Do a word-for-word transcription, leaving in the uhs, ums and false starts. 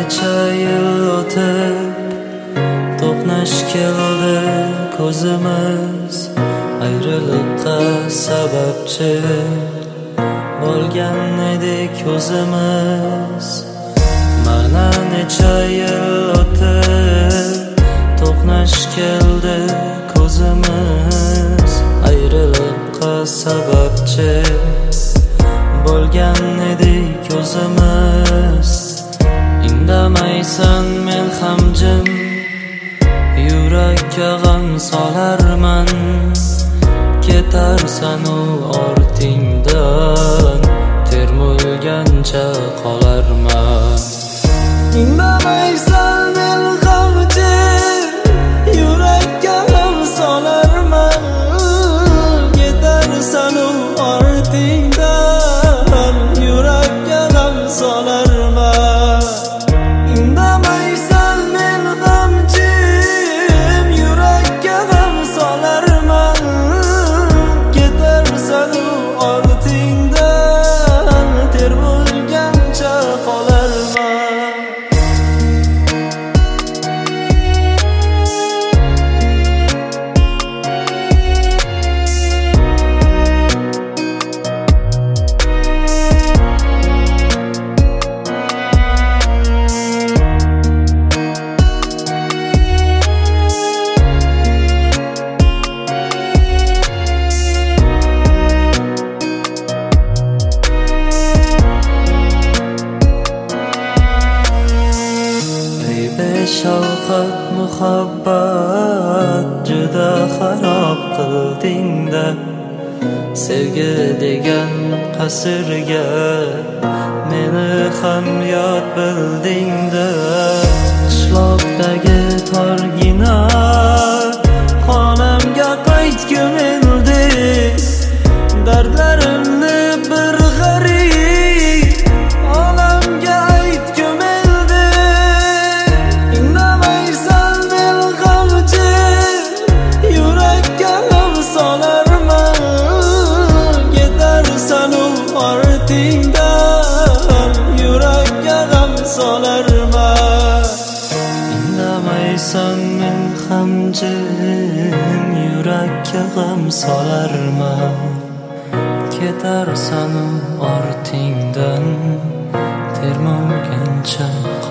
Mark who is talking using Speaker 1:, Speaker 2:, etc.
Speaker 1: necha yil o'tib to'qnash keldi ko'zimiz, ayriliqqa sababchi bo'lgan edik o'zimiz. Mana necha yil o'tib to'qnash keldi ko'zimiz, ayriliqqa sababchi bo'lgan edik o'zimiz. Indamaysan men ham jim, yurakka g'am solarman, ketarsan u ortingdan, termulgancha qolarman. Indamaysan men ham jim, yurakka g'am solarman, ketarsan u ortingdan, yurakka g'am solarman. Indamaysan men ham jim, yurakka g'am solarman, ketarsan u ortingdan, termulgancha qolarman. Shafqat muhabbat juda xarob qilding-da, sevgi degan qasrga meni ham yod bilding-da. Qishloqdagi torgina xonamga qaytgim endi, dardlarimni bir g'arib olamga aytgim endi. Indamaysan men ham jim, yurakka g'am solarman, ketarsan u ortingdan, yurakka g'am solarman. Indamaysan men ham jim, yurakka g'am solarman, ketarsan u ortingdan, termulgancha